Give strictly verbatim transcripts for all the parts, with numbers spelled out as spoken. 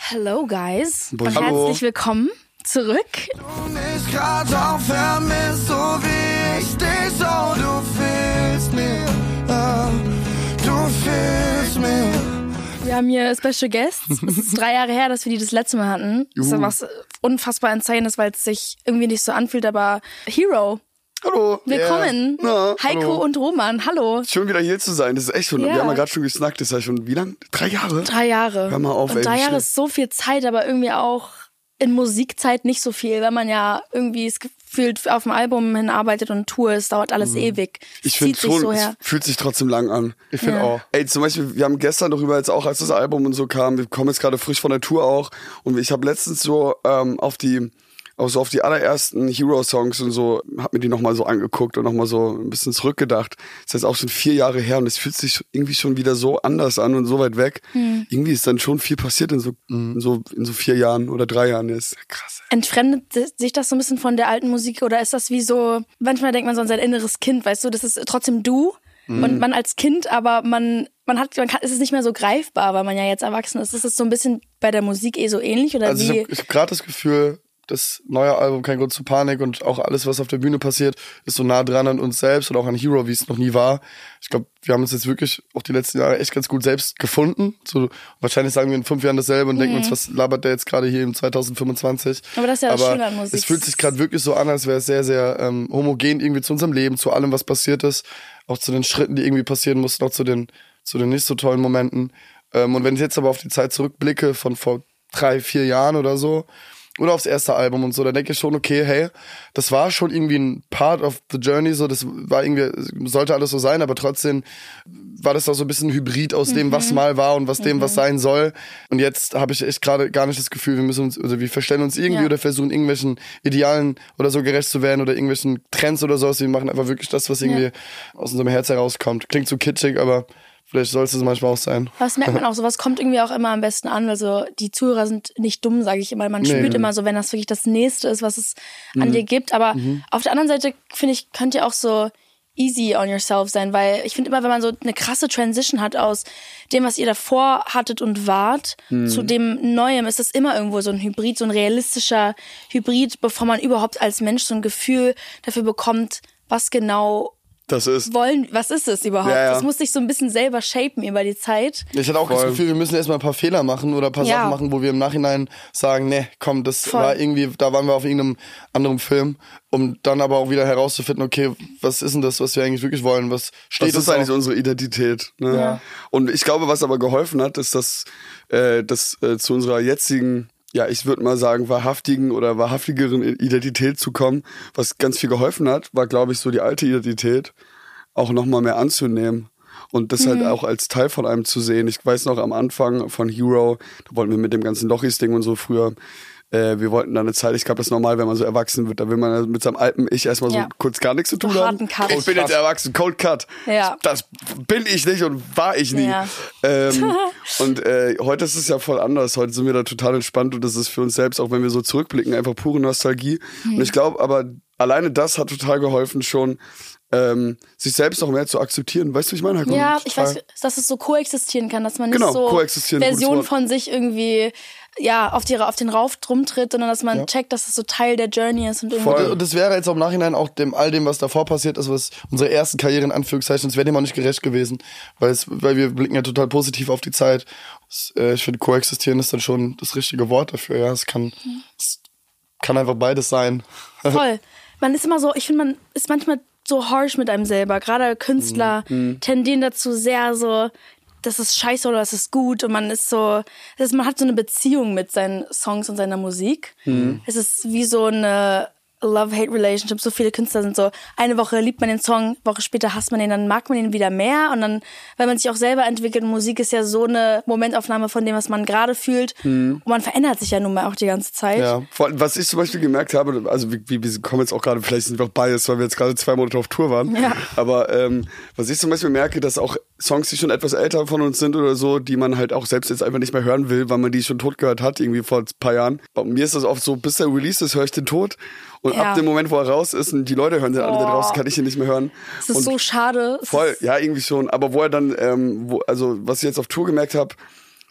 Hello guys Boah, und hallo. herzlich willkommen zurück. Du mich grad auch vermisst, so wie ich dich, so du fehlst mir, ja, du fehlst mir. Wir haben hier Special Guests. Es ist drei Jahre her, dass wir die das letzte Mal hatten. Das ist was unfassbar insane ist, weil es sich irgendwie nicht so anfühlt, aber Hero. Hallo. Willkommen. Yeah. Na, Heiko hallo. und Roman, hallo. Schön wieder hier zu sein, das ist echt schon, Ja. wir haben ja gerade schon gesnackt, das ist ja schon, wie lang? Drei Jahre? Drei Jahre. Hör mal auf, und ey, drei wie Jahre schnell. ist so viel Zeit, aber irgendwie auch in Musikzeit nicht so viel, weil man ja irgendwie es gefühlt auf dem Album hinarbeitet und Tour, es dauert alles ewig. Es Ich finde zieht sich schon, so es her. fühlt sich trotzdem lang an. Ich finde Ja. auch. Ey, zum Beispiel, wir haben gestern darüber jetzt auch, als das Album und so kam, wir kommen jetzt gerade frisch von der Tour auch und ich habe letztens so ähm, auf die auch so auf die allerersten Hero-Songs und so, hab mir die nochmal so angeguckt und nochmal so ein bisschen zurückgedacht. Das ist jetzt auch schon vier Jahre her und es fühlt sich irgendwie schon wieder so anders an und so weit weg. Hm. Irgendwie ist dann schon viel passiert in so, in so, in so vier Jahren oder drei Jahren. Das ist krass. Entfremdet sich das so ein bisschen von der alten Musik oder ist das wie so, manchmal denkt man so an sein inneres Kind, weißt du, das ist trotzdem du und man als Kind, aber man man hat, man kann, es ist nicht mehr so greifbar, weil man ja jetzt erwachsen ist. Ist es so ein bisschen bei der Musik eh so ähnlich oder Also ich wie? habe hab gerade das Gefühl, das neue Album Kein Grund zur Panik und auch alles, was auf der Bühne passiert, ist so nah dran an uns selbst und auch an Hero, wie es noch nie war. Ich glaube, wir haben uns jetzt wirklich auch die letzten Jahre echt ganz gut selbst gefunden. So, wahrscheinlich sagen wir in fünf Jahren dasselbe und denken uns, was labert der jetzt gerade hier im zwanzig fünfundzwanzig? Aber das ist ja das Aber Schöne an Musik. es fühlt sich gerade wirklich so an, als wäre es sehr, sehr ähm, homogen irgendwie zu unserem Leben, zu allem, was passiert ist, auch zu den Schritten, die irgendwie passieren mussten, auch zu den, zu den nicht so tollen Momenten. Ähm, und wenn ich jetzt aber auf die Zeit zurückblicke von vor drei, vier Jahren oder so, oder aufs erste Album und so, da denke ich schon, okay, hey, das war schon irgendwie ein Part of the journey, so, das war irgendwie, sollte alles so sein, aber trotzdem war das auch so ein bisschen Hybrid aus dem, was mal war und was dem, was sein soll. Und jetzt habe ich echt gerade gar nicht das Gefühl, wir müssen uns, also wir verstellen uns irgendwie Ja. oder versuchen irgendwelchen Idealen oder so gerecht zu werden oder irgendwelchen Trends oder sowas. Wir machen einfach wirklich das, was irgendwie Ja. aus unserem Herz herauskommt. Klingt so kitschig, aber vielleicht soll es das manchmal auch sein. Was merkt man auch, sowas kommt irgendwie auch immer am besten an. Also die Zuhörer sind nicht dumm, sage ich immer. Man Nee. spürt immer so, wenn das wirklich das Nächste ist, was es an dir gibt. Aber auf der anderen Seite, finde ich, könnt ihr auch so easy on yourself sein, weil ich finde immer, wenn man so eine krasse Transition hat aus dem, was ihr davor hattet und wart, zu dem Neuem, ist das immer irgendwo so ein Hybrid, so ein realistischer Hybrid, bevor man überhaupt als Mensch so ein Gefühl dafür bekommt, was genau Das ist, wollen, was ist es überhaupt? Ja, ja. Das muss sich so ein bisschen selber shapen über die Zeit. Ich hatte auch das Voll. Gefühl, wir müssen erstmal ein paar Fehler machen oder ein paar Ja. Sachen machen, wo wir im Nachhinein sagen, nee, komm, das Voll. war irgendwie, da waren wir auf irgendeinem anderen Film, um dann aber auch wieder herauszufinden, okay, was ist denn das, was wir eigentlich wirklich wollen? Was steht das uns ist eigentlich auch? unsere Identität. Ne? Ja. Und ich glaube, was aber geholfen hat, ist, dass äh, das äh, zu unserer jetzigen, ja, ich würde mal sagen, wahrhaftigen oder wahrhaftigeren Identität zu kommen, was ganz viel geholfen hat, war, glaube ich, so die alte Identität auch nochmal mehr anzunehmen und das halt auch als Teil von einem zu sehen. Ich weiß noch am Anfang von Hero, da wollten wir mit dem ganzen Lochis-Ding und so früher, äh, wir wollten da eine Zeit, ich glaube, das ist normal, wenn man so erwachsen wird, da will man mit seinem alten Ich erstmal Ja. so kurz gar nichts zu So tun haben. harten Cut. Ich bin jetzt erwachsen, Cold Cut. Ja. Das bin ich nicht und war ich nie. Ja. Ähm, und äh, heute ist es ja voll anders. Heute sind wir da total entspannt und das ist für uns selbst, auch wenn wir so zurückblicken, einfach pure Nostalgie. Hm. Und ich glaube aber, alleine das hat total geholfen schon, ähm, sich selbst noch mehr zu akzeptieren. Weißt du, wie ich meine? Heiko? Ja, ich Total. weiß, dass es so koexistieren kann, dass man nicht Genau, so koexistieren, gutes Version Wort. von sich irgendwie ja auf die auf den Rauf drum tritt, sondern dass man checkt, dass es so Teil der Journey ist und irgendwie Und, und das wäre jetzt auch im Nachhinein auch dem all dem, was davor passiert ist, was unsere ersten Karriere in Anführungszeichen, das wäre dem auch nicht gerecht gewesen, weil es, weil wir blicken ja total positiv auf die Zeit. Das, äh, ich finde, koexistieren ist dann schon das richtige Wort dafür. Ja, es kann, es kann einfach beides sein. voll. Man ist immer so, ich finde, man ist manchmal so harsh mit einem selber. Gerade Künstler tendieren dazu sehr so, das ist scheiße oder das ist gut und man ist so, das ist, man hat so eine Beziehung mit seinen Songs und seiner Musik. Es ist wie so eine Love-Hate-Relationship. So viele Künstler sind so, eine Woche liebt man den Song, Woche später hasst man den, dann mag man ihn wieder mehr und dann, weil man sich auch selber entwickelt, Musik ist ja so eine Momentaufnahme von dem, was man gerade fühlt und man verändert sich ja nun mal auch die ganze Zeit. Ja. Vor allem, was ich zum Beispiel gemerkt habe, also wir, wir kommen jetzt auch gerade, vielleicht sind wir auch biased, weil wir jetzt gerade zwei Monate auf Tour waren, Ja. aber ähm, was ich zum Beispiel merke, dass auch Songs, die schon etwas älter von uns sind oder so, die man halt auch selbst jetzt einfach nicht mehr hören will, weil man die schon tot gehört hat, irgendwie vor ein paar Jahren. Bei mir ist das oft so, bis der Release ist, höre ich den tot. Und Ja. ab dem Moment, wo er raus ist und die Leute hören den alle da Oh. draußen, kann ich ihn nicht mehr hören. Es ist und so schade. Es Voll, ist- ja, irgendwie schon. Aber wo er dann, ähm, wo, also was ich jetzt auf Tour gemerkt habe,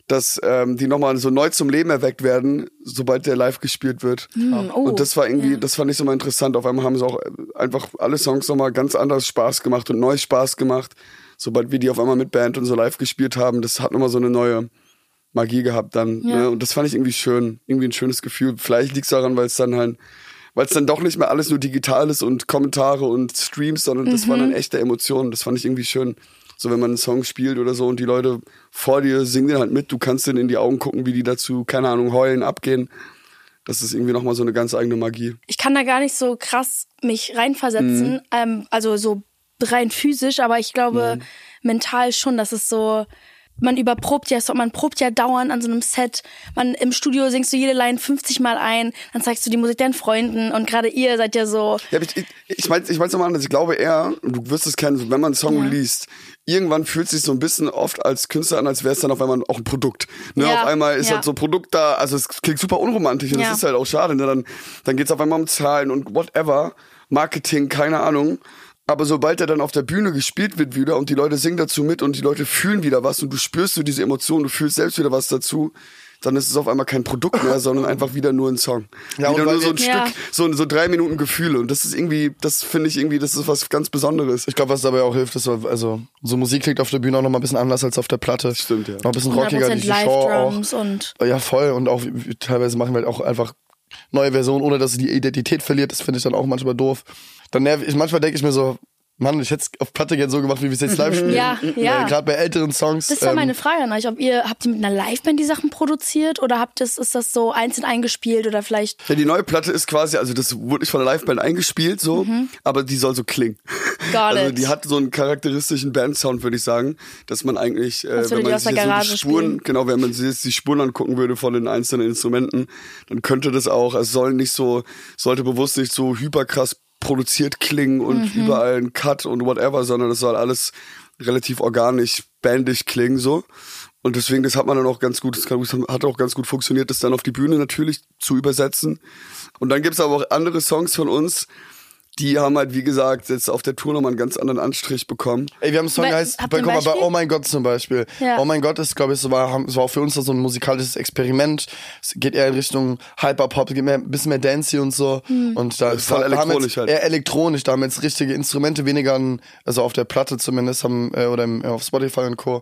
dass ähm, die nochmal so neu zum Leben erweckt werden, sobald der live gespielt wird. Mm, oh, und das war irgendwie, ja. das fand ich so mal interessant. Auf einmal haben sie auch einfach alle Songs nochmal ganz anders Spaß gemacht und neu Spaß gemacht, sobald wir die auf einmal mit Band und so live gespielt haben. Das hat nochmal so eine neue Magie gehabt dann. Ja. Ne? Und das fand ich irgendwie schön, irgendwie ein schönes Gefühl. Vielleicht liegt es daran, weil es dann halt, weil es dann doch nicht mehr alles nur digital ist und Kommentare und Streams, sondern das Mhm. waren dann echte Emotionen. Das fand ich irgendwie schön. So, wenn man einen Song spielt oder so und die Leute vor dir singen den halt mit, du kannst denen in die Augen gucken, wie die dazu, keine Ahnung, heulen, abgehen. Das ist irgendwie nochmal so eine ganz eigene Magie. Ich kann da gar nicht so krass mich reinversetzen, mhm. ähm, also so rein physisch, aber ich glaube mhm. mental schon, dass es so, man überprobt ja, man probt ja dauernd an so einem Set, man im Studio singst du jede Line fünfzig Mal ein, dann zeigst du die Musik deinen Freunden und gerade ihr seid ja so... Ja, ich, ich, ich meine ich mein's nochmal anders, ich glaube eher, du wirst es kennen, wenn man einen Song ja. liest, irgendwann fühlt es sich so ein bisschen oft als Künstler an, als wäre es dann auf einmal auch ein Produkt. Ne? Ja, auf einmal ist ja. halt so ein Produkt da, also es klingt super unromantisch und ja. das ist halt auch schade. Ne? Dann, dann geht es auf einmal um Zahlen und whatever, Marketing, keine Ahnung. Aber sobald er dann auf der Bühne gespielt wird wieder und die Leute singen dazu mit und die Leute fühlen wieder was und du spürst so diese Emotionen, du fühlst selbst wieder was dazu, dann ist es auf einmal kein Produkt mehr, sondern einfach wieder nur ein Song. Ja, wieder nur so ein ja. Stück, so, so drei Minuten Gefühle. Und das ist irgendwie, das finde ich irgendwie, das ist was ganz Besonderes. Ich glaube, was dabei auch hilft, ist so, also so Musik klingt auf der Bühne auch noch mal ein bisschen anders als auf der Platte. Stimmt, ja. Noch ein bisschen rockiger, die Show auch. Und ja, voll. Und auch teilweise machen wir halt auch einfach neue Versionen, ohne dass sie die Identität verliert. Das finde ich dann auch manchmal doof. Dann nerv ich, manchmal denke ich mir so, Mann, ich hätte es auf Platte gerne so gemacht, wie wir es jetzt live spielen. Ja, ja. Äh, Gerade bei älteren Songs. Das war ähm, meine Frage an euch, ob ihr, habt ihr mit einer Liveband die Sachen produziert oder habt das, ist das so einzeln eingespielt oder vielleicht... Ja, die neue Platte ist quasi, also das wurde nicht von der Liveband eingespielt, so, mhm. aber die soll so klingen. Got also it. die hat so einen charakteristischen Bandsound, würde ich sagen, dass man eigentlich, äh, wenn man aus sich der so Garage die Spuren, spielen. genau, wenn man sich jetzt die Spuren angucken würde von den einzelnen Instrumenten, dann könnte das auch, es soll nicht so, sollte bewusst nicht so hyperkrass produziert klingen und mhm. überall ein Cut und whatever, sondern das soll alles relativ organisch, bandig klingen, so. Und deswegen, das hat man dann auch ganz gut, das hat auch ganz gut funktioniert, das dann auf die Bühne natürlich zu übersetzen. Und dann gibt's aber auch andere Songs von uns, die haben halt, wie gesagt, jetzt auf der Tour nochmal einen ganz anderen Anstrich bekommen. Ey, wir haben einen Song, der heißt, bei, guck mal, bei Oh mein Gott zum Beispiel. Ja. Oh mein Gott ist, glaube ich, so war, es war auch für uns so ein musikalisches Experiment. Es geht eher in Richtung Hyperpop, es geht mehr, ein bisschen mehr dancey und so. Hm. Und da ist voll elektronisch halt. Eher elektronisch, da haben jetzt richtige Instrumente, weniger an, also auf der Platte zumindest, haben, äh, oder im, auf Spotify und Co.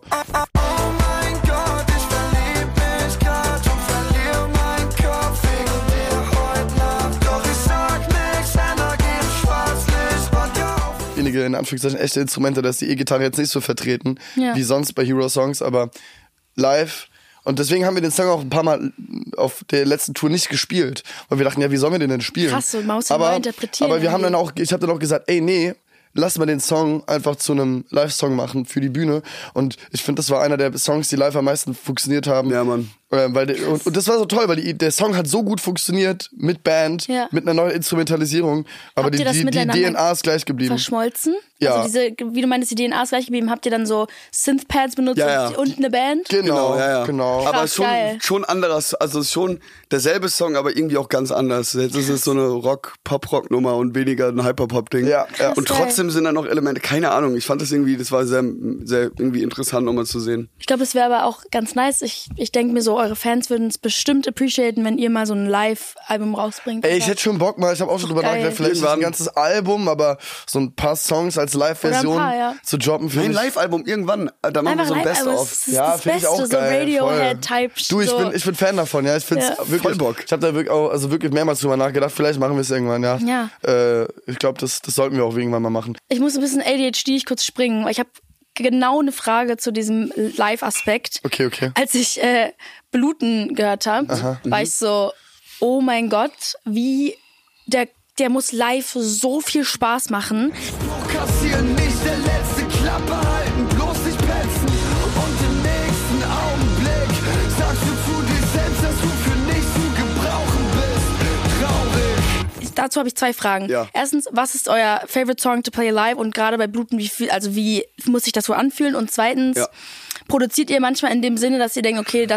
wenige, in Anführungszeichen, echte Instrumente, da ist die E-Gitarre jetzt nicht so vertreten, ja. wie sonst bei Hero Songs, aber live. Und deswegen haben wir den Song auch ein paar Mal auf der letzten Tour nicht gespielt, weil wir dachten, ja, wie sollen wir den denn spielen? Krass, so Maus aber, neu interpretieren. aber wir haben dann auch, ich habe dann auch gesagt, ey, nee, lass mal den Song einfach zu einem Live-Song machen für die Bühne. Und ich finde, das war einer der Songs, die live am meisten funktioniert haben. Ja, Mann. Äh, weil der, und, und das war so toll, weil die, der Song hat so gut funktioniert mit Band, ja. mit einer neuen Instrumentalisierung, aber Habt die, die, die D N A ist gleich geblieben. Verschmolzen? Ja. Also diese, wie du meinst, die D N A ist gleich geblieben. Habt ihr dann so Synthpads benutzt ja, ja. und eine Band? Genau, genau, ja, ja. genau. Aber Krass, schon, geil. schon anderes, also schon derselbe Song, aber irgendwie auch ganz anders. Jetzt ist es so eine Rock, Pop-Rock-Nummer und weniger ein Hyper-Pop-Ding. Ja, ja. Und trotzdem sind da noch Elemente, keine Ahnung, ich fand das irgendwie, das war sehr, sehr irgendwie interessant, nochmal zu sehen. Ich glaube, es wäre aber auch ganz nice. Ich, ich denke mir so, eure Fans würden es bestimmt appreciaten, wenn ihr mal so ein Live-Album rausbringt. Ey, ich hätte schon Bock mal, ich habe auch schon drüber nachgedacht, vielleicht nicht ein ganzes Album, aber so ein paar Songs als Live-Version ja. zu droppen. Nein, ein Live-Album irgendwann, da machen wir so ein Best-of. Ja, finde ich auch geil. So Radiohead-Type. Du, ich so. bin, ich bin Fan davon, ja. Ich find's ja. wirklich, voll Bock. Ich habe da wirklich auch, also wirklich mehrmals drüber nachgedacht. Vielleicht machen wir es irgendwann, ja. ja. Äh, ich glaube, das, das sollten wir auch irgendwann mal machen. Ich muss ein bisschen A D H D ich kurz springen, weil ich habe genau eine Frage zu diesem Live-Aspekt. Okay, okay. Als ich äh, Bluten gehört habe, war mhm. ich so, oh mein Gott, wie der, der muss live so viel Spaß machen. Kassieren nicht der letzte Klappe halten, bloß nicht petzen. Und im nächsten Augenblick sagst du zu dir selbst, dass du für nichts zu gebrauchen bist. Traurig. Dazu habe ich zwei Fragen. Ja. Erstens, was ist euer favorite song to play live? Und gerade bei Bluten, wie viel, also wie muss sich das so anfühlen? Und zweitens, ja. produziert ihr manchmal in dem Sinne, dass ihr denkt, okay, das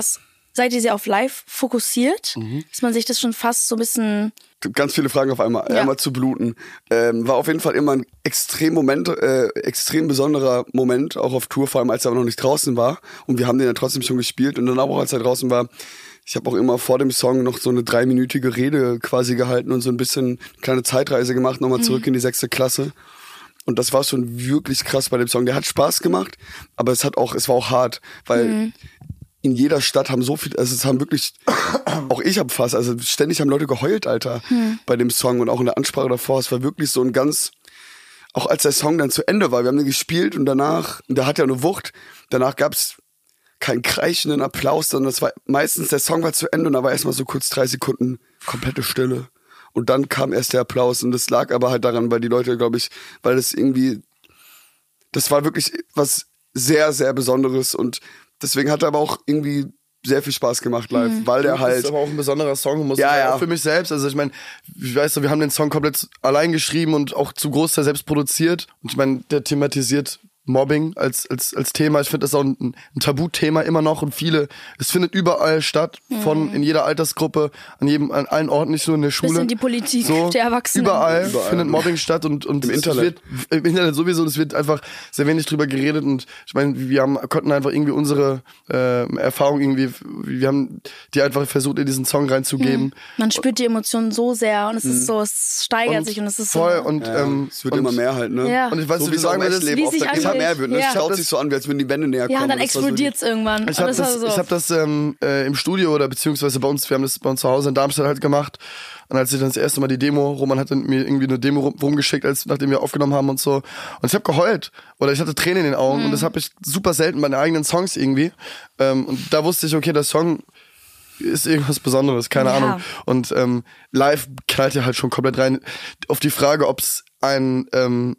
seid ihr sehr auf live fokussiert? Mhm. Dass man sich das schon fast so ein bisschen... Ganz viele Fragen auf einmal. Ja. Einmal zu bluten. Ähm, war auf jeden Fall immer ein extrem Moment, äh, extrem besonderer Moment, auch auf Tour, vor allem als er aber noch nicht draußen war. Und wir haben den ja trotzdem schon gespielt. Und dann auch, als er draußen war, ich habe auch immer vor dem Song noch so eine dreiminütige Rede quasi gehalten und so ein bisschen eine kleine Zeitreise gemacht, nochmal mhm. zurück in die sechste Klasse. Und das war schon wirklich krass bei dem Song. Der hat Spaß gemacht, aber es hat auch, es war auch hart, weil mhm. in jeder Stadt haben so viel, also es haben wirklich, auch ich habe fast, also ständig haben Leute geheult, Alter, hm. bei dem Song und auch in der Ansprache davor. Es war wirklich so ein ganz, auch als der Song dann zu Ende war, wir haben den gespielt und danach, und der hat ja eine Wucht, danach gab's keinen kreischenden Applaus, sondern es war meistens, der Song war zu Ende und da war erstmal so kurz drei Sekunden komplette Stille. Und dann kam erst der Applaus und das lag aber halt daran, weil die Leute, glaube ich, weil das irgendwie, das war wirklich was sehr, sehr Besonderes und deswegen hat er aber auch irgendwie sehr viel Spaß gemacht live, mhm. weil der halt... Das ist aber auch ein besonderer Song, muss ja, ich ja. auch für mich selbst. Also ich meine, ich weiß so, wir haben den Song komplett allein geschrieben und auch zu Großteil selbst produziert. Und ich meine, der thematisiert Mobbing als als als Thema. Ich finde das auch ein, ein Tabuthema immer noch und viele, es findet überall statt, von mhm. in jeder Altersgruppe, an jedem, an allen Orten, nicht nur in der Schule. Bisschen die Politik so, der Erwachsenen. Überall, überall findet Mobbing statt und und im Internet. Wird, im Internet sowieso, es wird einfach sehr wenig drüber geredet und ich meine, wir haben konnten einfach irgendwie unsere äh, Erfahrung irgendwie, wir haben die einfach versucht in diesen Song reinzugeben. Mhm. Man spürt die Emotionen so sehr und es ist so, es steigert und sich und es ist voll so. und ja, ähm, es wird und, immer mehr halt, ne? Ja. Und ich weiß, so wie sagen wir das, wie sich immer mehr wird, ne? Ja. Es schaut sich so an, wie als würden die Wände näher kommen. Ja, und dann das war so explodiert es irgendwann. Ich habe das, das, so. ich hab das ähm, äh, im Studio oder beziehungsweise bei uns, wir haben das bei uns zu Hause in Darmstadt halt gemacht. Und als ich dann das erste Mal die Demo, Roman hat dann mir irgendwie eine Demo rum, rumgeschickt, als nachdem wir aufgenommen haben und so. Und ich habe geheult oder ich hatte Tränen in den Augen mhm. und das habe ich super selten bei den eigenen Songs irgendwie. Ähm, und da wusste ich, okay, der Song ist irgendwas Besonderes, keine ja. Ahnung. Und ähm, live knallt ja halt schon komplett rein. Auf die Frage, ob es ein ähm,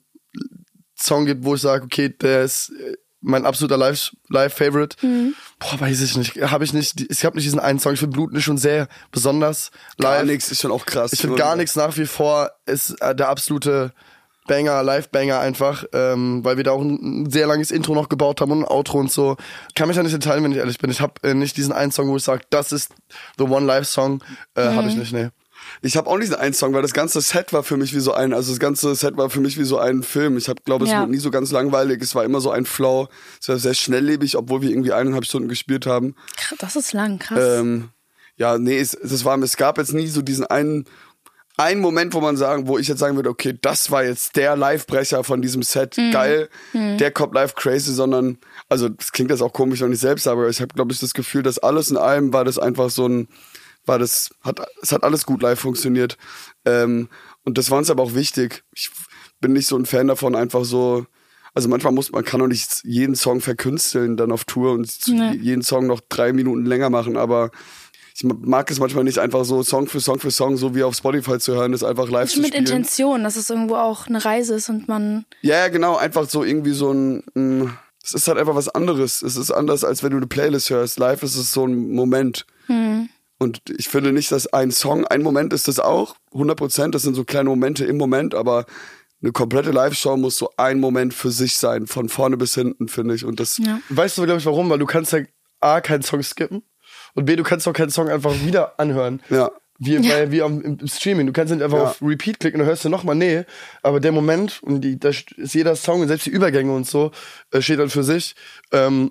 Song gibt, wo ich sage, okay, der ist mein absoluter Live-Favorite. Mhm. Boah, weiß ich nicht. Habe ich nicht. Ich habe nicht diesen einen Song. Ich finde Bluten ist schon sehr besonders live. Gar nichts ist schon auch krass. Ich finde gar nichts nach wie vor ist äh, der absolute Banger, Live-Banger einfach, ähm, weil wir da auch ein, ein sehr langes Intro noch gebaut haben und ein Outro und so. Kann mich da nicht entscheiden, wenn ich ehrlich bin. Ich habe äh, nicht diesen einen Song, wo ich sage, das ist the one Live-Song. Äh, mhm. Habe ich nicht, nee. Ich habe auch nicht einen Song, weil das ganze Set war für mich wie so ein, also das ganze Set war für mich wie so ein Film. Ich habe, glaube, es ja. wurde nie so ganz langweilig. Es war immer so ein Flow. Es war sehr schnelllebig, obwohl wir irgendwie eineinhalb Stunden gespielt haben. Das ist lang, krass. Ähm, ja, nee, es, es war, es gab jetzt nie so diesen einen, einen Moment, wo man sagen, wo ich jetzt sagen würde, okay, das war jetzt der Livebrecher von diesem Set. Mhm. Geil, mhm. der kommt live crazy, sondern, also das klingt jetzt auch komisch, wenn ich selbst sage, aber ich habe, glaube ich, das Gefühl, dass alles in allem war das einfach so ein, war das, hat, es hat alles gut live funktioniert. Ähm, und das war uns aber auch wichtig. Ich bin nicht so ein Fan davon, einfach so, also manchmal muss man, kann auch nicht jeden Song verkünsteln dann auf Tour und nee. jeden Song noch drei Minuten länger machen, aber ich mag es manchmal nicht einfach so Song für Song für Song, so wie auf Spotify zu hören, ist einfach live zu spielen. Mit Intention, dass es irgendwo auch eine Reise ist und man... Ja, ja, genau, einfach so irgendwie so ein, ein es ist halt einfach was anderes. Es ist anders, als wenn du eine Playlist hörst. Live ist es so ein Moment. Hm. Und ich finde nicht, dass ein Song, ein Moment ist das auch, hundert Prozent, das sind so kleine Momente im Moment, aber eine komplette Live-Show muss so ein Moment für sich sein, von vorne bis hinten, finde ich. Und das ja. Weißt du, glaube ich, warum? Weil du kannst ja A, keinen Song skippen und B, du kannst auch keinen Song einfach wieder anhören. Ja. Wie, ja. Bei, wie am, im Streaming. Du kannst nicht einfach ja. auf Repeat klicken und hörst du nochmal, nee. Aber der Moment, und die, da ist jeder Song und selbst die Übergänge und so, äh, steht dann für sich. Ähm,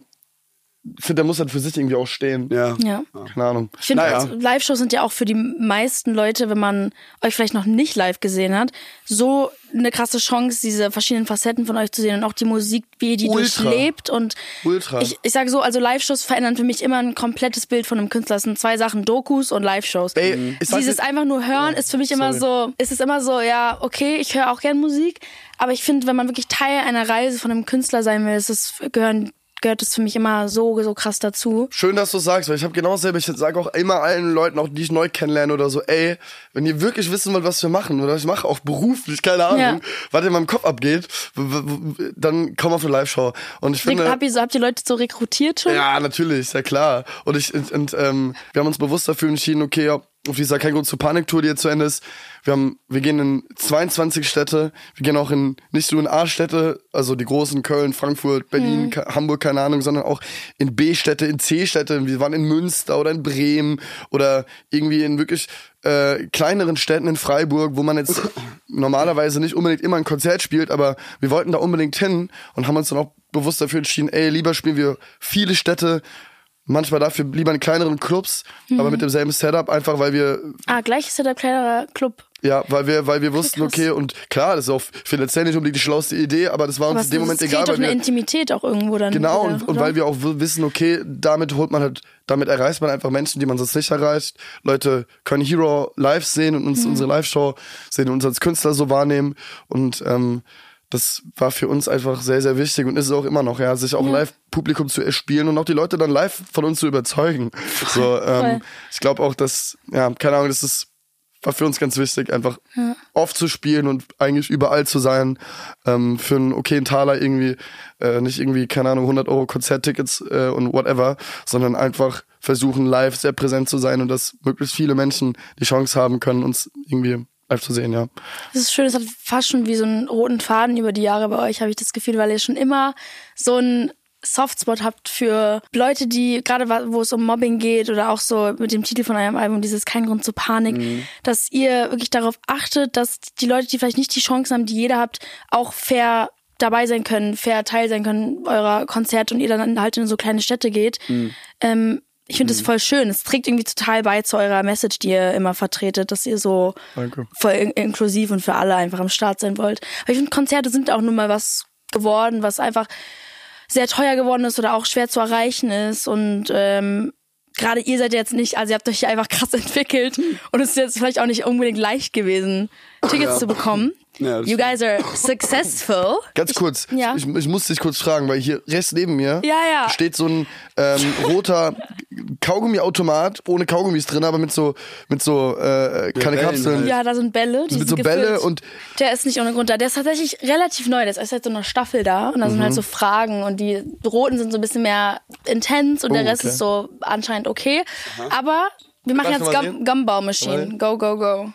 Ich finde, der muss halt für sich irgendwie auch stehen. Ja. ja. Keine Ahnung. Ich finde, naja. also Live-Shows sind ja auch für die meisten Leute, wenn man euch vielleicht noch nicht live gesehen hat, so eine krasse Chance, diese verschiedenen Facetten von euch zu sehen und auch die Musik, wie ihr die Ultra. durchlebt. Und Ultra. ich, ich sage so, also Live-Shows verändern für mich immer ein komplettes Bild von einem Künstler. Das sind zwei Sachen, Dokus und Live-Shows. Ey, mhm. Dieses einfach nur hören ja. ist für mich Sorry. immer so, ist es immer so, ja, okay, ich höre auch gern Musik, aber ich finde, wenn man wirklich Teil einer Reise von einem Künstler sein will, ist es, gehören gehört es für mich immer so so krass dazu. Schön, dass du sagst, weil ich habe genau dasselbe. Ich sage auch immer allen Leuten, auch die ich neu kennenlerne oder so, ey, wenn ihr wirklich wissen wollt, was wir machen oder ich mache auch beruflich, keine Ahnung, ja. was in meinem Kopf abgeht, dann komm auf eine Live-Show. Und ich finde, habt ihr, so, habt ihr Leute so rekrutiert schon? Ja, natürlich, ist ja klar. Und ich und, und ähm, wir haben uns bewusst dafür entschieden, okay, ja, auf dieser Kein Grund zur Panik-Tour, die jetzt zu Ende ist. Wir haben, wir gehen in zweiundzwanzig Städte. Wir gehen auch in, nicht nur in A-Städte, also die großen Köln, Frankfurt, Berlin, mhm. Ka- Hamburg, keine Ahnung, sondern auch in B-Städte, in C-Städte. Wir waren in Münster oder in Bremen oder irgendwie in wirklich äh, kleineren Städten in Freiburg, wo man jetzt normalerweise nicht unbedingt immer ein Konzert spielt, aber wir wollten da unbedingt hin und haben uns dann auch bewusst dafür entschieden, ey, lieber spielen wir viele Städte, manchmal dafür lieber in kleineren Clubs, mhm. aber mit demselben Setup, einfach weil wir... Ah, gleiches Setup, kleinerer Club. Ja, weil wir, weil wir wussten, okay, und klar, das ist auch finanziell nicht unbedingt die schlauste Idee, aber das war uns aber in dem Moment egal. Es doch eine wir, Intimität auch irgendwo dann. Genau, wieder, und, und weil wir auch wissen, okay, damit holt man halt, damit erreicht man einfach Menschen, die man sonst nicht erreicht. Leute können Hero live sehen und uns mhm. unsere Live-Show sehen und uns als Künstler so wahrnehmen und ähm, das war für uns einfach sehr, sehr wichtig und ist es auch immer noch, ja, sich auch ja. Live-Publikum zu erspielen und auch die Leute dann live von uns zu überzeugen. So, ähm, ich glaube auch, dass, ja, keine Ahnung, das ist, war für uns ganz wichtig, einfach ja. oft zu spielen und eigentlich überall zu sein, ähm, für einen okayen Taler irgendwie, äh, nicht irgendwie, keine Ahnung, hundert Euro Konzerttickets äh, und whatever, sondern einfach versuchen, live sehr präsent zu sein und dass möglichst viele Menschen die Chance haben können, uns irgendwie live zu sehen, ja. Das ist schön, es hat fast schon wie so einen roten Faden über die Jahre bei euch, habe ich das Gefühl, weil ihr schon immer so einen Softspot habt für Leute, die, gerade wo es um Mobbing geht oder auch so mit dem Titel von eurem Album, dieses Kein Grund zur Panik, mhm. dass ihr wirklich darauf achtet, dass die Leute, die vielleicht nicht die Chancen haben, die jeder habt, auch fair dabei sein können, fair Teil sein können eurer Konzerte und ihr dann halt in so kleine Städte geht. Mhm. Ähm, Ich finde das voll schön. Es trägt irgendwie total bei zu eurer Message, die ihr immer vertretet, dass ihr so Danke. voll in- inklusiv und für alle einfach am Start sein wollt. Aber ich finde, Konzerte sind auch nun mal was geworden, was einfach sehr teuer geworden ist oder auch schwer zu erreichen ist. Und ähm, gerade ihr seid jetzt nicht, also ihr habt euch einfach krass entwickelt und es ist jetzt vielleicht auch nicht unbedingt leicht gewesen, Tickets ja. zu bekommen. Ja, you guys are successful. Ganz kurz, ich, ja. ich, ich muss dich kurz fragen, weil hier rechts neben mir ja, ja. steht so ein ähm, roter Kaugummiautomat ohne Kaugummis drin, aber mit so mit so äh, keine Kapseln. Halt. Ja, da sind Bälle, die mit sind so gefüllt. Bälle und der ist nicht ohne Grund da. Der ist tatsächlich relativ neu. Der ist halt so eine Staffel da und da sind mhm. halt so Fragen und die roten sind so ein bisschen mehr intens und oh, der Rest okay. ist so anscheinend okay. Aha. Aber wir machen jetzt Gum- Gumball Machine. Go, go, go.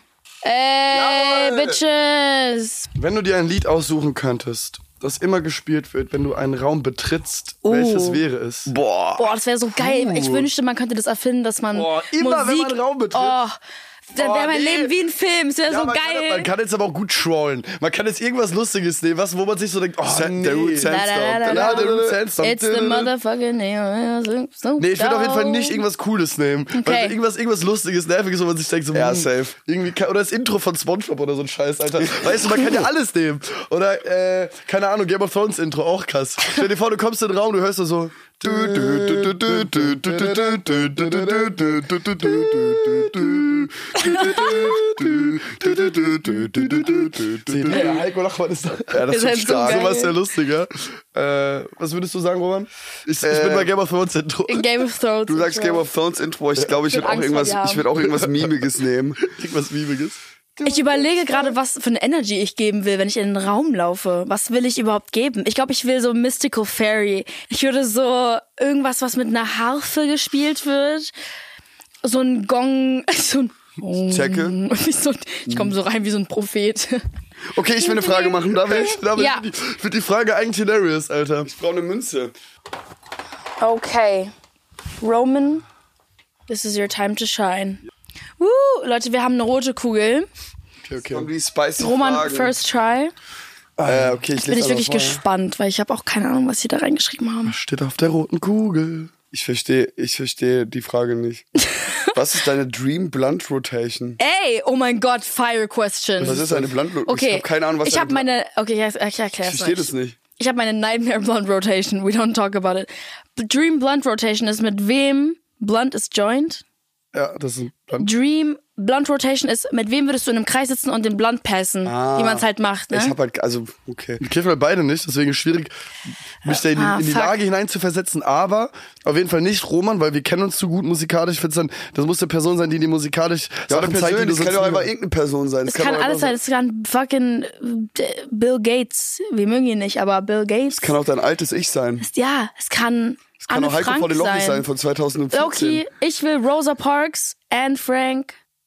Ey, Jawohl. Bitches! Wenn du dir ein Lied aussuchen könntest, das immer gespielt wird, wenn du einen Raum betrittst, oh. welches wäre es? Boah, Boah das wäre so geil. Uh. Ich wünschte, man könnte das erfinden, dass man Boah, immer Musik... wenn man einen Raum betritt. Oh. Dann wäre oh, mein nee. Leben wie ein Film. Es wäre ja, so man geil. Kann, man kann jetzt aber auch gut trollen. Man kann jetzt irgendwas Lustiges nehmen, was, wo man sich so denkt, oh, Sa- nee. Der Root Sandstorm. Ja, der Root Sandstorm. It's the motherfucking name. So nee, ich würde auf jeden Fall nicht irgendwas Cooles nehmen. Okay. Weil irgendwas, irgendwas Lustiges, Nerviges, wo man sich denkt, so, ja, hm, safe. Irgendwie kann, oder das Intro von SpongeBob oder so ein Scheiß, Alter. Weißt du, man kann ja alles nehmen. Oder, äh, keine Ahnung, Game of Thrones Intro, auch krass. Stell dir vor, du kommst in den Raum, du hörst da so, Hey, Heiko Lachmann ist da. Ja, das ist halt stark. so So was sehr lustiger. Äh, was würdest du sagen, Roman? Ich, ich bin bei Game of Thrones Intro. In Game of Thrones. Du sagst Game of Thrones Intro. Ich glaube, ich würde auch irgendwas, ich würde auch irgendwas Mimiges nehmen. Irgendwas Mimiges. Ich überlege gerade, was für eine Energy ich geben will, wenn ich in den Raum laufe. Was will ich überhaupt geben? Ich glaube, ich will so Mystical Fairy. Ich würde so irgendwas, was mit einer Harfe gespielt wird. So ein Gong, so ein Zecke. Wie so, ich komme so rein wie so ein Prophet. Okay, ich will eine Frage machen. Darf ich? Darf ja. ich? Ich finde die Frage eigentlich hilarious, Alter. Ich brauche eine Münze. Okay. Roman, this is your time to shine. Woo, Leute, wir haben eine rote Kugel. Okay, okay. Und die spicy Roman, Fragen. first try. Äh, okay, ich bin ich wirklich vor. gespannt, weil ich habe auch keine Ahnung, was sie da reingeschrieben haben. Steht auf der roten Kugel. Ich verstehe, ich verstehe die Frage nicht. Was ist deine Dream Blunt Rotation? Ey, oh mein Gott, fire question. Was ist eine Blunt Rotation? Okay, ich habe keine Ahnung, was ich habe meine. Okay, ich, ich erkläre es. Ich verstehe das nicht. Ich habe meine Nightmare Blunt Rotation. We don't talk about it. Dream Blunt Rotation ist mit wem Blunt ist joined. Ja, das ist ein Blunt. Dream Blunt Rotation ist, mit wem würdest du in einem Kreis sitzen und den Blunt passen, ah, wie man es halt macht, ne? Ich hab halt, also, okay. Wir kiffen halt beide nicht, deswegen ist es schwierig, mich da in, ah, in die fuck. Lage hinein zu versetzen, aber auf jeden Fall nicht Roman, weil wir kennen uns zu gut musikalisch. Ich find's dann, das muss eine Person sein, die die musikalisch ja, Sachen zeigt, die du das kann sonst doch einfach nie- irgendeine Person sein. Es kann, kann alles sein, es kann fucking Bill Gates, wir mögen ihn nicht, aber Bill Gates. Es kann auch dein altes Ich sein. Ja, es kann Es kann Anne auch Heiko Frank vor den Lochis sein. sein von zwanzig vierzehn. Loki, ich will Rosa Parks, Anne Frank,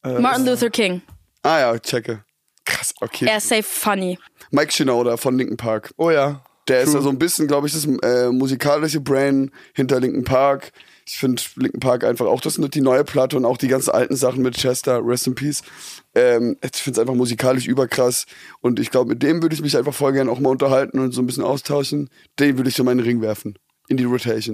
Äh, Martin Luther King. Ah ja, checke. Krass, okay. Er ist safe funny. Mike Shinoda von Linkin Park. Oh ja. Der ist True. ja so ein bisschen, glaube ich, das äh, musikalische Brain hinter Linkin Park. Ich finde Linkin Park einfach auch, das ist die neue Platte und auch die ganzen alten Sachen mit Chester, Rest in Peace. Ähm, ich finde es einfach musikalisch überkrass. Und ich glaube, mit dem würde ich mich einfach voll gerne auch mal unterhalten und so ein bisschen austauschen. Den würde ich so meinen Ring werfen. In die Rotation.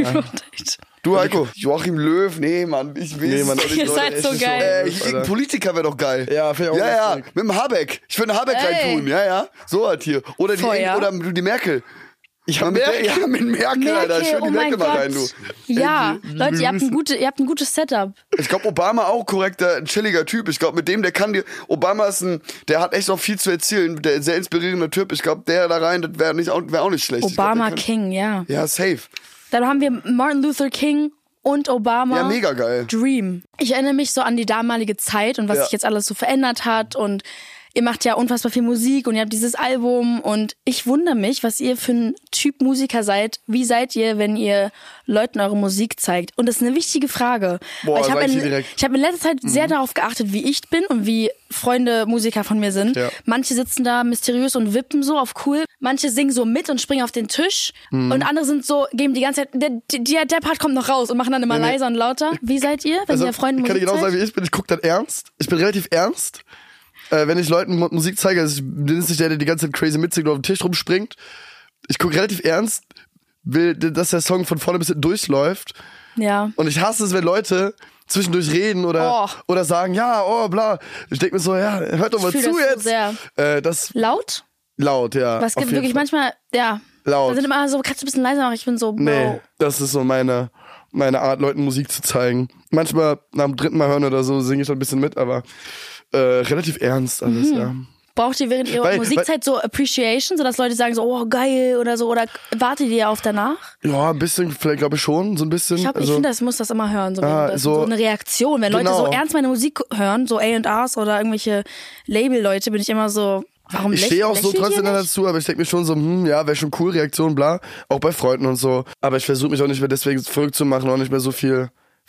Du, Heiko, Joachim Löw, nee, Mann, ich will Nee, Mann, es. Ihr seid so geil. Äh, irgendein Politiker wäre doch geil. Ja, finde ich auch Ja, ja, lustig. mit dem Habeck. Ich würde Habeck Ey. reintun, ja, ja. So halt hier. Oder die, Feuer. oder die Merkel. Ich Ja, hab mit, Merkel. der, ja, mit Merkel, Merkel, Alter. Schön oh die mein Merkel mal Gott. rein, du. Ja, Leute, ihr habt, ein gute, ihr habt ein gutes Setup. Ich glaube, Obama auch korrekter, ein chilliger Typ. Ich glaube, mit dem, der kann dir, Obama ist ein, der hat echt auch viel zu erzählen, der sehr inspirierender Typ. Ich glaube, der da rein, das wäre nicht, auch- wär auch nicht schlecht. Ich glaub, Obama der kann- King, ja. Ja, safe. Dann haben wir Martin Luther King und Obama. Ja, mega geil. Dream. Ich erinnere mich so an die damalige Zeit und was Ja. sich jetzt alles so verändert hat und ihr macht ja unfassbar viel Musik und ihr habt dieses Album und ich wundere mich, was ihr für ein Typ Musiker seid. Wie seid ihr, wenn ihr Leuten eure Musik zeigt? Und das ist eine wichtige Frage. Boah, Weil ich habe sag ich in, dir direkt. ich hab in letzter Zeit sehr darauf geachtet, wie ich bin und wie Freunde Musiker von mir sind. Ja. Manche sitzen da mysteriös und wippen so auf cool. Manche singen so mit und springen auf den Tisch. Und andere sind so, geben die ganze Zeit, der, der, der Part kommt noch raus und machen dann immer Nee, nee. leiser und lauter. Wie seid ihr, wenn Also, ihr Freunden ich kann Musik dir genau zeigt? sagen, wie ich bin. Ich gucke das ernst. Ich bin relativ ernst. Äh, wenn ich Leuten Mu- Musik zeige, also ich bin jetzt nicht der, der die ganze Zeit crazy mitsingt oder auf dem Tisch rumspringt. Ich gucke relativ ernst, will, dass der Song von vorne bis hinten durchläuft. Ja. Und ich hasse es, wenn Leute zwischendurch reden oder, Oh. oder sagen, ja, oh, bla. Ich denke mir so, ja, hört doch mal Ich fühl zu das so jetzt. sehr. Äh, das Laut? laut, ja. Was auf gibt jeden wirklich Fall. manchmal, ja. Laut. Da sind immer so, kannst du ein bisschen leiser machen? Ich bin so, Bro. Nee, das ist so meine, meine Art, Leuten Musik zu zeigen. Manchmal nach dem dritten Mal hören oder so singe ich schon ein bisschen mit, aber äh, relativ ernst alles, Mhm. ja. Braucht ihr während ihrer Weil- Musikzeit so Appreciation, sodass Leute sagen so, oh, geil oder so? Oder wartet ihr auf danach? Ja, ein bisschen, vielleicht glaube ich schon, so ein bisschen. Ich, hab- ich also, finde, das muss das immer hören. So, Ah, währenddessen. so- so eine Reaktion. Wenn Leute Genau. so ernst meine Musik hören, so A und R's oder irgendwelche Label-Leute, bin ich immer so, warum ich läch- stehe auch so lächelt ihr trotzdem nicht? dazu, aber ich denke mir schon so, hm, ja, wäre schon cool, Reaktion, bla. Auch bei Freunden und so. Aber ich versuche mich auch nicht mehr deswegen verrückt zu machen, auch nicht mehr so viel,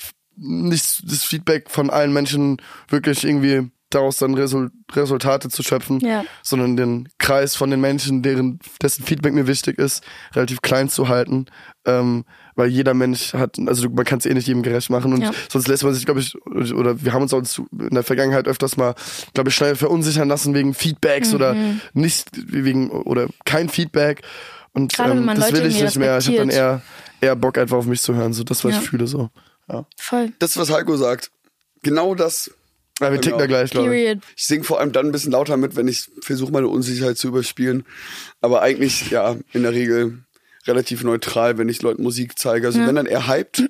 nicht das Feedback von allen Menschen wirklich irgendwie daraus dann Resul Resultate zu schöpfen, Ja. sondern den Kreis von den Menschen, deren dessen Feedback mir wichtig ist, relativ klein zu halten, ähm, weil jeder Mensch hat, also man kann es eh nicht jedem gerecht machen und Ja. sonst lässt man sich, glaube ich, oder wir haben uns auch zu- in der Vergangenheit öfters mal, glaube ich, schnell verunsichern lassen wegen Feedbacks Mhm. oder nicht wegen oder kein Feedback und Gerade wenn ähm, man das Leute will ich irgendwie nicht mehr. Ich habe dann respektiert. eher eher Bock einfach auf mich zu hören, so das was Ja. ich fühle so. Ja, Voll. Das, was Heiko sagt. Genau das. ja wir ticken Genau. da gleich, glaube ich. Period. Ich singe vor allem dann ein bisschen lauter mit, wenn ich versuche, meine Unsicherheit zu überspielen. Aber eigentlich, ja, in der Regel relativ neutral, wenn ich Leuten Musik zeige. Also wenn dann eher hyped,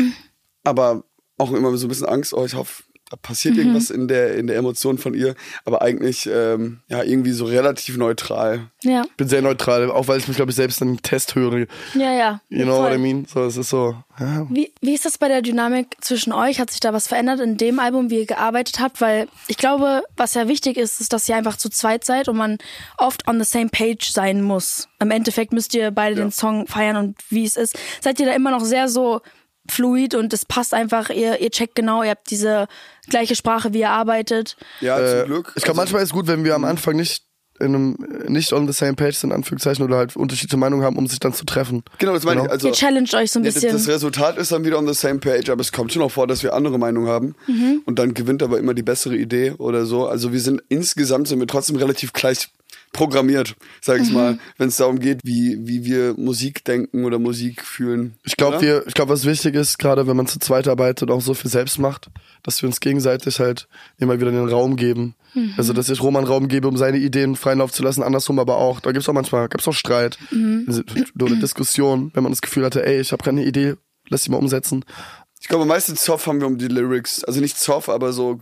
aber auch immer so ein bisschen Angst, oh, ich hoffe, da passiert Mhm. irgendwas in der, in der Emotion von ihr. Aber eigentlich, ähm, ja, irgendwie so relativ neutral. Ja, Ich bin sehr neutral, auch weil ich mich, glaube ich, selbst einen Test höre. ja, ja. You know Voll. what I mean? So, es ist so, ja. Wie, wie ist das bei der Dynamik zwischen euch? Hat sich da was verändert in dem Album, wie ihr gearbeitet habt? Weil ich glaube, was ja wichtig ist, ist, dass ihr einfach zu zweit seid und man oft on the same page sein muss. Im Endeffekt müsst ihr beide den Song feiern und wie es ist. Seid ihr da immer noch sehr so fluid und es passt einfach, ihr, ihr checkt genau, ihr habt diese gleiche Sprache, wie ihr arbeitet. Ja, Äh, zum Glück. Ich glaube, Also, manchmal ist es gut, wenn wir am Anfang nicht in einem, nicht on the same page sind, in Anführungszeichen, oder halt unterschiedliche Meinungen haben, um sich dann zu treffen. Genau, das meine ich. Genau. Also, Ihr challenged euch so ein ja, das, bisschen. das Resultat ist dann wieder on the same page, aber es kommt schon auch vor, dass wir andere Meinungen haben. Und dann gewinnt aber immer die bessere Idee oder so. Also wir sind insgesamt sind wir trotzdem relativ gleich programmiert, sag ich mal, wenn es darum geht, wie, wie wir Musik denken oder Musik fühlen. Ich glaube, Oder? wir, ich glaube, was wichtig ist, gerade wenn man zu zweit arbeitet, auch so viel selbst macht, dass wir uns gegenseitig halt immer wieder den Raum geben. Also, dass ich Roman Raum gebe, um seine Ideen freien Lauf zu lassen, andersrum aber auch. Da gibt's auch manchmal, gab's auch Streit also, oder Diskussion, wenn man das Gefühl hatte, ey, ich habe gerade eine Idee, lass sie mal umsetzen. Ich glaube, meistens Zoff haben wir um die Lyrics. Also nicht Zoff, aber so.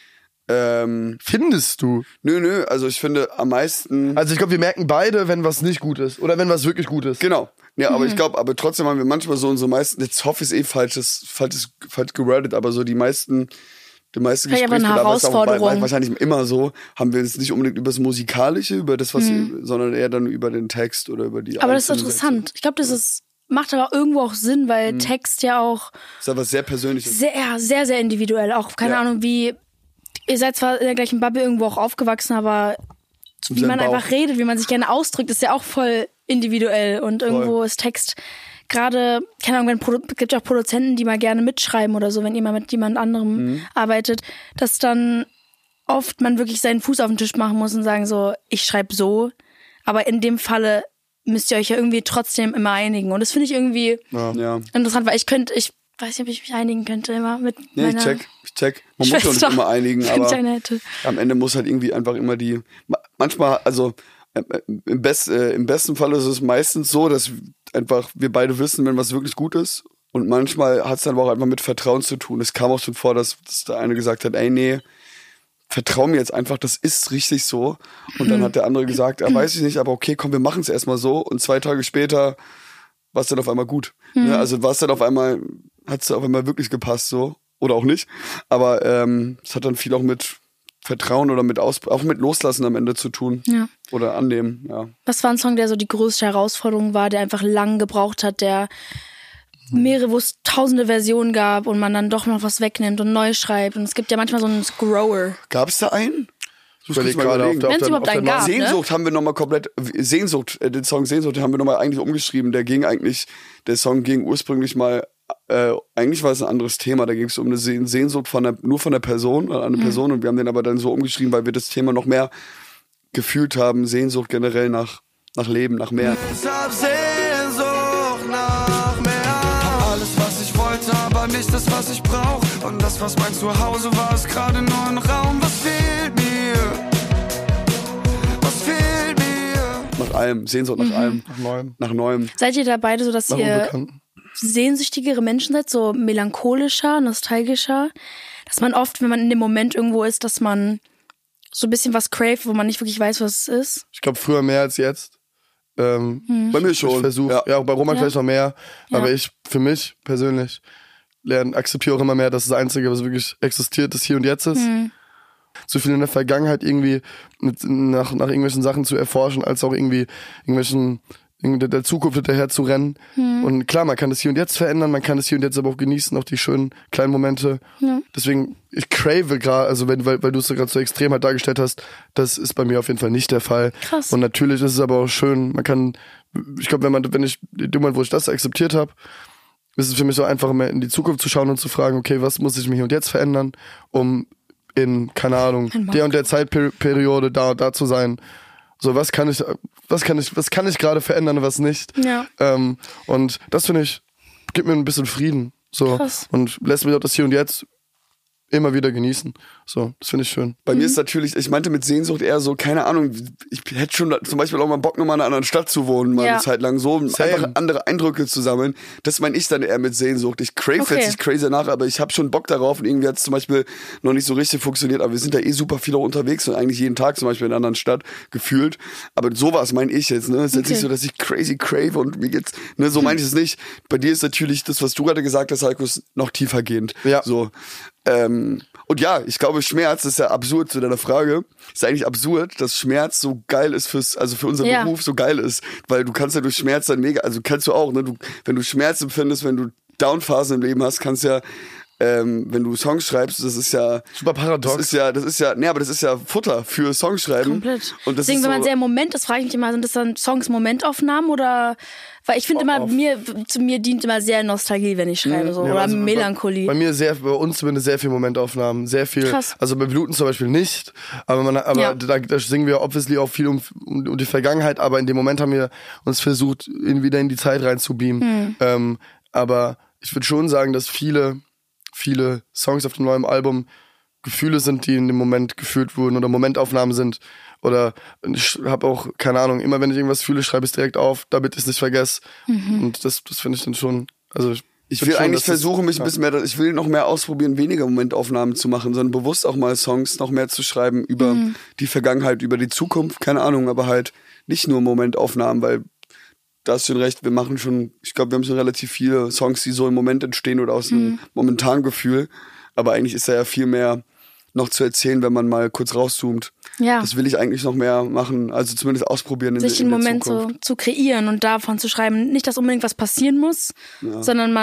Ähm, Findest du? nö, nö. Also ich finde am meisten. Also ich glaube, wir merken beide, wenn was nicht gut ist oder wenn was wirklich gut ist. Genau. Ja, aber ich glaube, aber trotzdem haben wir manchmal so unsere meisten. Jetzt Zoff ist eh falsches, falsches, falsch gewordet, aber so die meisten. Die meisten Vielleicht aber eine Gesprächsbedarf, ist auch wa- Herausforderung. wahrscheinlich immer so, haben wir jetzt nicht unbedingt über das Musikalische, über das, was, sondern eher dann über den Text oder über die. Aber das ist einzelnen interessant. Ich glaube, das ist, macht aber irgendwo auch Sinn, weil Text ja auch Sätze. Das ist aber sehr Persönliches. sehr, sehr, sehr individuell. Auch, keine Ja. Ahnung, wie ihr seid zwar in der gleichen Bubble irgendwo auch aufgewachsen, aber wie man Bauch. einfach redet, wie man sich gerne ausdrückt, ist ja auch voll individuell. Und irgendwo Voll. ist Text gerade, keine Ahnung, wenn Produ- gibt ja auch Produzenten, die mal gerne mitschreiben oder so, wenn ihr mal mit jemand anderem Mhm. arbeitet, dass dann oft man wirklich seinen Fuß auf den Tisch machen muss und sagen so, ich schreibe so. Aber in dem Falle müsst ihr euch ja irgendwie trotzdem immer einigen. Und das finde ich irgendwie Ja. interessant, weil ich könnte, ich weiß nicht, ob ich mich einigen könnte immer mit Nee, meiner ich check, ich check. Man muss Schwester. schon nicht immer einigen, wenn ich aber eine hätte. am Ende muss halt irgendwie einfach immer die, ma- manchmal, also äh, im, Best, äh, im besten Fall ist es meistens so, dass einfach wir beide wissen, wenn was wirklich gut ist. Und manchmal hat es dann aber auch einfach mit Vertrauen zu tun. Es kam auch schon vor, dass, dass der eine gesagt hat, ey, nee, vertrau mir jetzt einfach, das ist richtig so. Und dann hat der andere gesagt, ja, weiß ich nicht, aber okay, komm, wir machen es erstmal so. Und zwei Tage später war es dann auf einmal gut. Ne? Also war es dann auf einmal, hat es auf einmal wirklich gepasst so. Oder auch nicht. Aber ähm, es hat dann viel auch mit Vertrauen oder mit Aus auch mit Loslassen am Ende zu tun. Ja. Oder annehmen, ja. Was war ein Song, der so die größte Herausforderung war, der einfach lang gebraucht hat, der mehrere, wo es tausende Versionen gab und man dann doch noch was wegnimmt und neu schreibt. Und es gibt ja manchmal so einen Grower. Gab es da einen? Ich überlege gerade auf der, Wenn's auf der, überhaupt auf der einen gab. ne? Sehnsucht haben wir nochmal komplett, Sehnsucht, äh, den Song Sehnsucht, den haben wir nochmal eigentlich umgeschrieben. Der ging eigentlich, der Song ging ursprünglich mal, äh, eigentlich war es ein anderes Thema. Da ging es um eine Sehn- Sehnsucht von der, nur von der Person, oder eine Person. Und wir haben den aber dann so umgeschrieben, weil wir das Thema noch mehr gefühlt haben. Sehnsucht generell nach, nach Leben, nach mehr. Ich hab Sehnsucht nach mehr. Hab alles, was ich wollte, aber nicht das, was ich brauch. Und das, was mein Zuhause war, ist gerade nur ein Raum. Was fehlt mir? Was fehlt mir? Nach allem, Sehnsucht nach allem, Nach Neuem. nach Neuem. Seid ihr da beide so, dass Nach ihr Unbekannten. sehnsüchtigere Menschen seid, so melancholischer, nostalgischer? Dass man oft, wenn man in dem Moment irgendwo ist, dass man so ein bisschen was craved, wo man nicht wirklich weiß, was es ist? Ich glaube, früher mehr als jetzt. Ähm, Bei mir Ich schon. versuche, ja. ja. auch bei Roman Ja. vielleicht noch mehr, Ja. aber ich, für mich persönlich, lerne, akzeptiere auch immer mehr, dass das Einzige, was wirklich existiert, das Hier und Jetzt ist. Mhm. Zu viel in der Vergangenheit irgendwie mit, nach, nach irgendwelchen Sachen zu erforschen, als auch irgendwie irgendwelchen der, der Zukunft hinterher zu rennen. Mhm. Und klar, man kann das Hier und Jetzt verändern, man kann das Hier und Jetzt aber auch genießen, auch die schönen kleinen Momente. Ja. Deswegen, ich crave gerade, also wenn, weil, weil du es gerade so extrem halt dargestellt hast, das ist bei mir auf jeden Fall nicht der Fall. Krass. Und natürlich ist es aber auch schön, man kann, ich glaube, wenn man, wenn ich, in dem Moment, wo ich das akzeptiert habe, ist es für mich so einfach mehr in die Zukunft zu schauen und zu fragen, okay, was muss ich mir hier und jetzt verändern, um in, keine Ahnung, Ein Markt. der und der Zeitperiode da, da zu sein. So, was kann ich, was kann ich, was kann ich gerade verändern und was nicht? Ja. Ähm, und das finde ich, gibt mir ein bisschen Frieden. So. Krass. Und lässt mich auch das Hier und Jetzt immer wieder genießen. So, das finde ich schön. Bei mir ist natürlich, ich meinte mit Sehnsucht eher so, keine Ahnung, ich hätte schon zum Beispiel auch mal Bock, nochmal in einer anderen Stadt zu wohnen, mal Ja. eine Zeit lang so, um Same. einfach andere Eindrücke zu sammeln. Das meine ich dann eher mit Sehnsucht. Ich crave Okay. jetzt nicht crazy nach, aber ich habe schon Bock darauf und irgendwie hat es zum Beispiel noch nicht so richtig funktioniert, aber wir sind da eh super viel auch unterwegs und eigentlich jeden Tag zum Beispiel in einer anderen Stadt gefühlt. Aber sowas meine ich jetzt, ne? Es ist jetzt Okay. nicht so, dass ich crazy crave und mir geht's, ne, so meine ich es nicht. Bei dir ist natürlich das, was du gerade gesagt hast, Heiko, ist noch tiefer gehend. Ja. So. Ähm, und ja, ich glaube, Schmerz ist ja absurd zu deiner Frage. Ist eigentlich absurd, dass Schmerz so geil ist fürs, also für unseren Ja. Beruf so geil ist. Weil du kannst ja durch Schmerz dann mega, also kannst du auch, ne? Du, wenn du Schmerz empfindest, wenn du Downphasen im Leben hast, kannst ja, ähm, wenn du Songs schreibst, das ist ja, Super paradox. das ist ja, das ist ja, nee, aber das ist ja Futter für Songschreiben. Komplett. Und das Deswegen, ist wenn man so, sehr im Moment ist, frage ich mich immer, sind das dann Songs Momentaufnahmen oder, weil ich finde immer, Auf- mir, zu mir dient immer sehr Nostalgie, wenn ich schreibe, so, Ja, oder also bei- Melancholie. Bei mir sehr, bei uns zumindest sehr viel Momentaufnahmen, sehr viel. Krass. Also bei Bluten zum Beispiel nicht, aber man, aber Ja. da, da singen wir obviously auch viel um, um, um die Vergangenheit, aber in dem Moment haben wir uns versucht, in, wieder in die Zeit reinzubeamen. Hm. Ähm, aber ich würde schon sagen, dass viele, viele Songs auf dem neuen Album Gefühle sind, die in dem Moment gefühlt wurden oder Momentaufnahmen sind. Oder ich habe auch, keine Ahnung, immer wenn ich irgendwas fühle, schreibe ich es direkt auf, damit ich es nicht vergesse. Mhm. Und das, das finde ich dann schon, also ich, ich find will schon, eigentlich dass das- versuchen, mich ein ja. bisschen mehr, ich will noch mehr ausprobieren, weniger Momentaufnahmen zu machen, sondern bewusst auch mal Songs noch mehr zu schreiben über Mhm. die Vergangenheit, über die Zukunft, keine Ahnung, aber halt nicht nur Momentaufnahmen, weil da hast du schon recht, wir machen schon, ich glaube, wir haben schon relativ viele Songs, die so im Moment entstehen oder aus Mhm. einem momentanen Gefühl, aber eigentlich ist da ja viel mehr noch zu erzählen, wenn man mal kurz rauszoomt. Ja. Das will ich eigentlich noch mehr machen, also zumindest ausprobieren in, Sich in den der Moment so Zukunft. zu kreieren und davon zu schreiben. Nicht, dass unbedingt was passieren muss, sondern man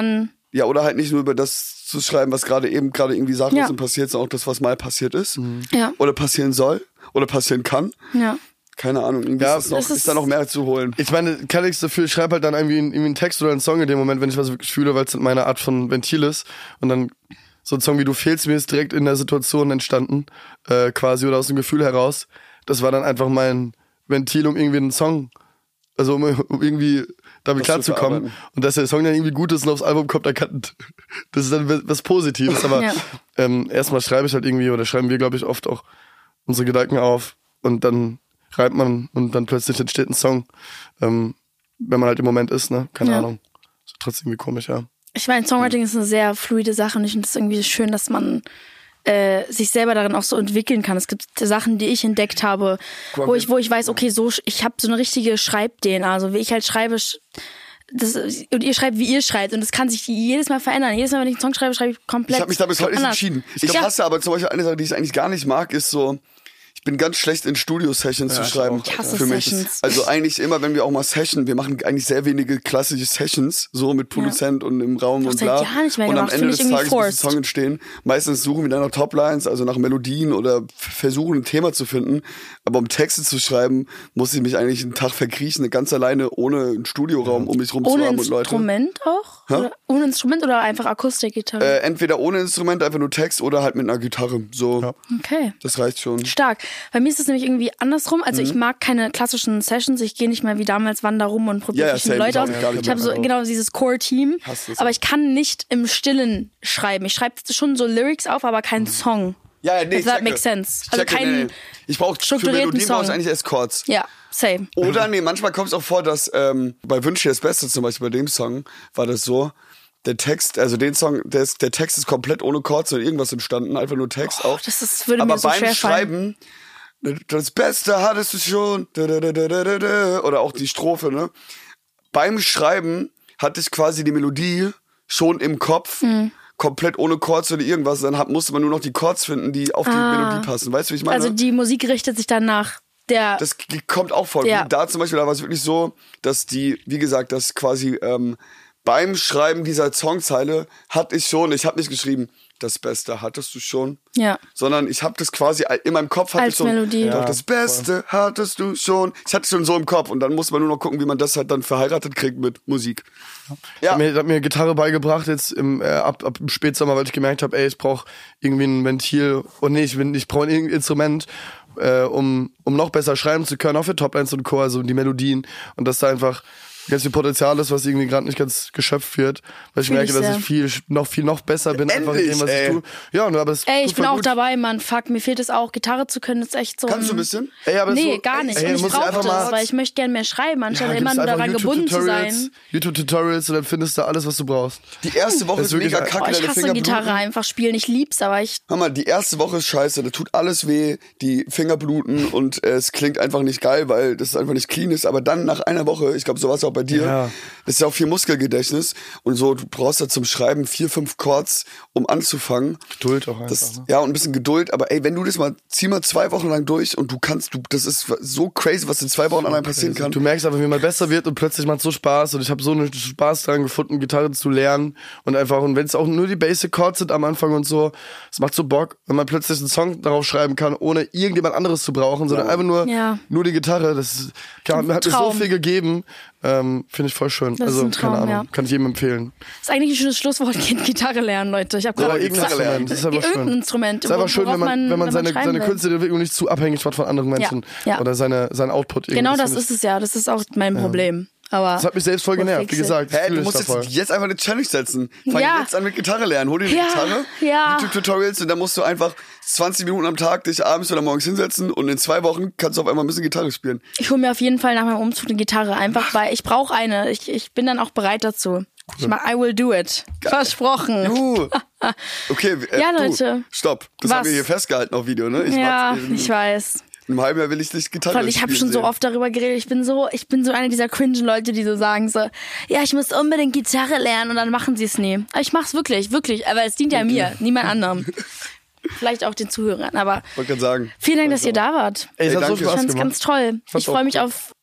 Ja, oder halt nicht nur über das zu schreiben, was gerade eben gerade irgendwie Sachen Ja. sind passiert, sondern auch das, was mal passiert ist. Ja. Oder passieren soll. Oder passieren kann. Ja. Keine Ahnung, irgendwie Ja, ist, das noch, das ist, ist- da noch mehr zu holen. Ich meine, kann ich dafür, ich schreibe halt dann irgendwie, einen- irgendwie einen Text oder einen Song in dem Moment, wenn ich was wirklich fühle, weil es meine Art von Ventil ist. Und dann so ein Song wie Du fehlst mir ist direkt in der Situation entstanden, äh, quasi, oder aus dem Gefühl heraus. Das war dann einfach mein Ventil, um irgendwie einen Song, also um, um irgendwie damit Das zu klarzukommen. verarbeiten. Und dass der Song dann irgendwie gut ist und aufs Album kommt, dann kann, das ist dann was Positives. Aber Ja. ähm, erstmal schreibe ich halt irgendwie, oder schreiben wir, glaube ich, oft auch unsere Gedanken auf und dann reibt man und dann plötzlich entsteht ein Song, ähm, wenn man halt im Moment ist, ne? Keine Ja. Ahnung. Ist trotzdem irgendwie komisch, ja. Ich meine, Songwriting ist eine sehr fluide Sache und ich finde es irgendwie schön, dass man äh, sich selber darin auch so entwickeln kann. Es gibt Sachen, die ich entdeckt habe, wo ich, wo ich weiß, okay, so ich habe so eine richtige Schreib-D N A. Also wie ich halt schreibe, sch- das, und ihr schreibt, wie ihr schreibt. Und das kann sich jedes Mal verändern. Jedes Mal, wenn ich einen Song schreibe, schreibe ich komplett Ich habe mich da bis heute nicht anders. entschieden. Ich Ja. hasse aber zum Beispiel eine Sache, die ich eigentlich gar nicht mag, ist so, ich bin ganz schlecht in Studio-Sessions zu ich schreiben. auch. Ich hasse für mich. Sessions. Also eigentlich immer, wenn wir auch mal Session, wir machen eigentlich sehr wenige klassische Sessions, so mit Produzent und im Raum Auch und seit bla. Jahren nicht mehr und am gemacht, Ende finde des ich irgendwie Tages muss ein forced. Song entstehen. Meistens suchen wir dann nach Toplines, also nach Melodien oder f- versuchen ein Thema zu finden. Aber um Texte zu schreiben, muss ich mich eigentlich einen Tag verkriechen, ganz alleine, ohne einen Studioraum um mich rum zu Ohne haben und Leute. Instrument auch? Oder, ohne Instrument oder einfach Akustikgitarre? Äh, entweder ohne Instrument, einfach nur Text oder halt mit einer Gitarre. So, Ja. Okay. das reicht schon. Stark. Bei mir ist es nämlich irgendwie andersrum. Also Mhm. ich mag keine klassischen Sessions. Ich gehe nicht mehr wie damals wander rum und probiere Ja, ja, verschiedene same. Leute aus. Ich auch gar nicht Ich habe mehr. so genau dieses Core-Team. Hasse es Aber auch. ich kann nicht im Stillen schreiben. Ich schreibe schon so Lyrics auf, aber keinen Song. Ja, ja, nee, If ich that checke. makes sense. Ich Also checke, keinen nee, nee. Ich brauche für strukturierten Melodien brauche ich Song. eigentlich erst Chords. Ja, same. Oder nee, manchmal kommt es auch vor, dass ähm, bei Wünsch dir das Beste zum Beispiel, bei dem Song, war das so, der Text, also den Song, der, ist, der Text ist komplett ohne Chords oder irgendwas entstanden, einfach nur Text auch. Das ist, würde Aber mir so beim schwer fallen. Schreiben, das Beste hattest du schon, da, da, da, da, da, da, oder auch die Strophe, ne? Beim Schreiben hatte ich quasi die Melodie schon im Kopf, Mhm. komplett ohne Chords oder irgendwas, dann hat, musste man nur noch die Chords finden, die auf die Melodie passen. Weißt du, wie ich meine? Also die Musik richtet sich dann nach der... Das g- kommt auch vor. Ja. Da zum Beispiel, da war es wirklich so, dass die, wie gesagt, dass quasi ähm, beim Schreiben dieser Songzeile hatte ich schon, ich habe nicht geschrieben, das Beste hattest du schon, ja. sondern ich habe das quasi in meinem Kopf hatte Als ich schon, Melodie. doch Ja, das Beste hattest du schon. Ich hatte es schon so im Kopf und dann muss man nur noch gucken, wie man das halt dann verheiratet kriegt mit Musik. Ich Ja. hab mir, hab mir Gitarre beigebracht jetzt im, äh, ab, ab im Spätsommer, weil ich gemerkt habe, ey, ich brauche irgendwie ein Ventil. Und nee, ich, bin- ich brauche ein Instrument, äh, um, um noch besser schreiben zu können, auch für Toplines und Chor, also die Melodien. Und dass da einfach ganz viel Potenzial ist, was irgendwie gerade nicht ganz geschöpft wird. Weil ich Fühl merke, ich dass sehr. ich viel, noch viel noch besser bin, einfach in dem, was Endlich, ich ey. tue. Ja, und aber es Ey, tut ich bin voll auch gut. dabei, Mann. Fuck, mir fehlt es auch. Gitarre zu können, ist echt so Kannst du ein ein... bisschen? Ey, aber Nee, so, gar nicht. Ey, und ich musst du brauche einfach das, mal- weil ich möchte gerne mehr schreiben, anstatt Ja, immer gibst nur einfach daran gebunden zu YouTube-Tutorials, sein. YouTube-Tutorials und dann findest du alles, was du brauchst. Die erste Woche Das ist ist wirklich- mega Oh, kacke, Oh, ich deine hasse Finger Gitarre bluten. einfach spielen. Ich lieb's, aber ich... Hör mal, die erste Woche ist scheiße, da tut alles weh, die Finger bluten und äh, es klingt einfach nicht geil, weil das einfach nicht clean ist. Aber dann nach einer Woche, ich glaube, so war es auch bei dir, Ja. das ist ja auch viel Muskelgedächtnis und so, du brauchst ja zum Schreiben vier, fünf Chords, um anzufangen. Geduld auch einfach. Das, ne? ja, und ein bisschen Geduld, aber ey, wenn du das mal, zieh mal zwei Wochen lang durch und du kannst, du, das ist so crazy, was in zwei Wochen allein passieren kann. Du merkst einfach, wie man besser wird und plötzlich macht es so Spaß und ich habe so einen Spaß daran gefunden, Gitarre zu lernen und einfach, und wenn es auch nur die Basic Chords sind am Anfang und so, es macht so Bock, wenn man plötzlich einen Song darauf schreiben kann, ohne irgendjemand anderes zu brauchen, sondern einfach nur, Ja. nur die Gitarre, das ist, klar, hat mir so Traum. viel gegeben, ähm, finde ich voll schön. Das ist also, ein Traum, keine Ahnung, ja. kann ich jedem empfehlen. Das ist eigentlich ein schönes Schlusswort. Geht Gitarre lernen, Leute. Ich habe Oder gerade irgendein gesagt, Instrument, das ist einfach irgendein schön. Instrument. Es ist einfach schön, worauf wenn man, wenn man seine, schreiben seine will. Künstlerentwicklung nicht zu abhängig macht von anderen Menschen ja. oder seine, sein Output. irgendwie. Genau das finde ist es ja. Das ist auch mein Problem. Aber Das hat mich selbst voll We'll genervt, fix wie it. gesagt. Hä, fühle du ich musst da voll. jetzt, jetzt einfach eine Challenge setzen. Fang Ja. jetzt an mit Gitarre lernen. Hol dir eine Ja, Gitarre, ja. YouTube-Tutorials und dann musst du einfach zwanzig Minuten am Tag dich abends oder morgens hinsetzen und in zwei Wochen kannst du auf einmal ein bisschen Gitarre spielen. ich hole mir auf jeden Fall nach meinem Umzug eine Gitarre. Einfach, weil ich brauche eine. Ich, ich bin dann auch bereit dazu. Ich mach, I will do it. Versprochen. Uh. Okay, äh, Ja, du, Leute. stopp. Das Was? haben wir hier festgehalten auf Video, ne? Ich Ja, warte, in, ich weiß. in einem halben Jahr will ich dich Gitarre Voll, ich habe spielen schon so sehen. oft darüber geredet. Ich bin so, ich bin so eine dieser cringen Leute, die so sagen so, ja, ich muss unbedingt Gitarre lernen und dann machen sie es nie. Aber ich mach's wirklich, wirklich. Aber es dient ja mir, niemand anderem. Vielleicht auch den Zuhörern. Aber Wollte gerade sagen. vielen Dank, dass ihr da wart. Ey, es Ey, hat so danke. Ich Spaß fand's gemacht. ganz toll. Fand's Ich freue auch mich cool. auf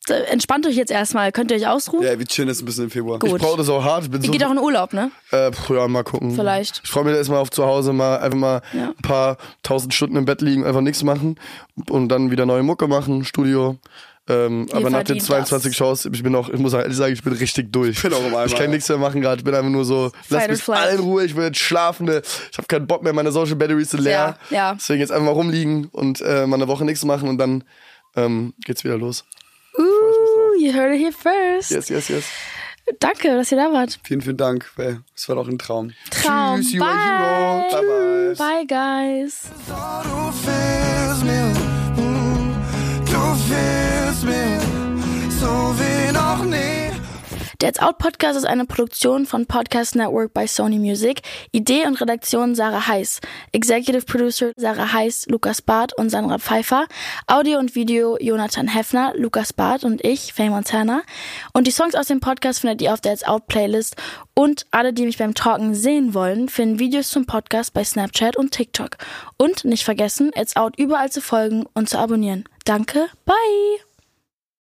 entspannt euch jetzt erstmal. Könnt ihr euch ausruhen? Ja, wir chillen jetzt ein bisschen im Februar. Gut. Ich brauche das auch hart. Ich bin Ihr so, geht auch in Urlaub, ne? äh, pff, ja, mal gucken. Vielleicht. Ich freue mich erstmal auf zu Hause, mal einfach mal Ja. ein paar tausend Stunden im Bett liegen, einfach nichts machen und dann wieder neue Mucke machen, Studio. Ähm, aber nach den verdient zweiundzwanzig das. Shows, ich bin auch, ich muss ehrlich sagen, ich bin richtig durch. Ich bin auch im Eimer, Ich kann ja. nichts mehr machen gerade. Ich bin einfach nur so, lass Fight or mich flight. alle in Ruhe, ich will jetzt schlafen. ne. Ich habe keinen Bock mehr, meine Social Batteries sind leer. Ja, ja. Deswegen jetzt einfach mal rumliegen und äh, mal eine Woche nichts machen und dann ähm, geht's wieder los. Uh, you heard it here first. Yes, yes, yes. Danke, dass ihr da wart. Vielen, vielen Dank. Ey, es war doch ein Traum. Traum. Tschüss, you are Bye. hero. Bye, bye. Bye, guys. Du fehlst mir, mm, du fehlst mir, so wie noch nie. Der It's Out Podcast ist eine Produktion von Podcast Network bei Sony Music. Idee und Redaktion Sarah Heiß. Executive Producer Sarah Heiß, Lukas Barth und Sandra Pfeiffer. Audio und Video Jonathan Heffner, Lukas Barth und ich, Faye Montana. Und die Songs aus dem Podcast findet ihr auf der It's Out Playlist. Und alle, die mich beim Talken sehen wollen, finden Videos zum Podcast bei Snapchat und TikTok. Und nicht vergessen, It's Out überall zu folgen und zu abonnieren. Danke, bye!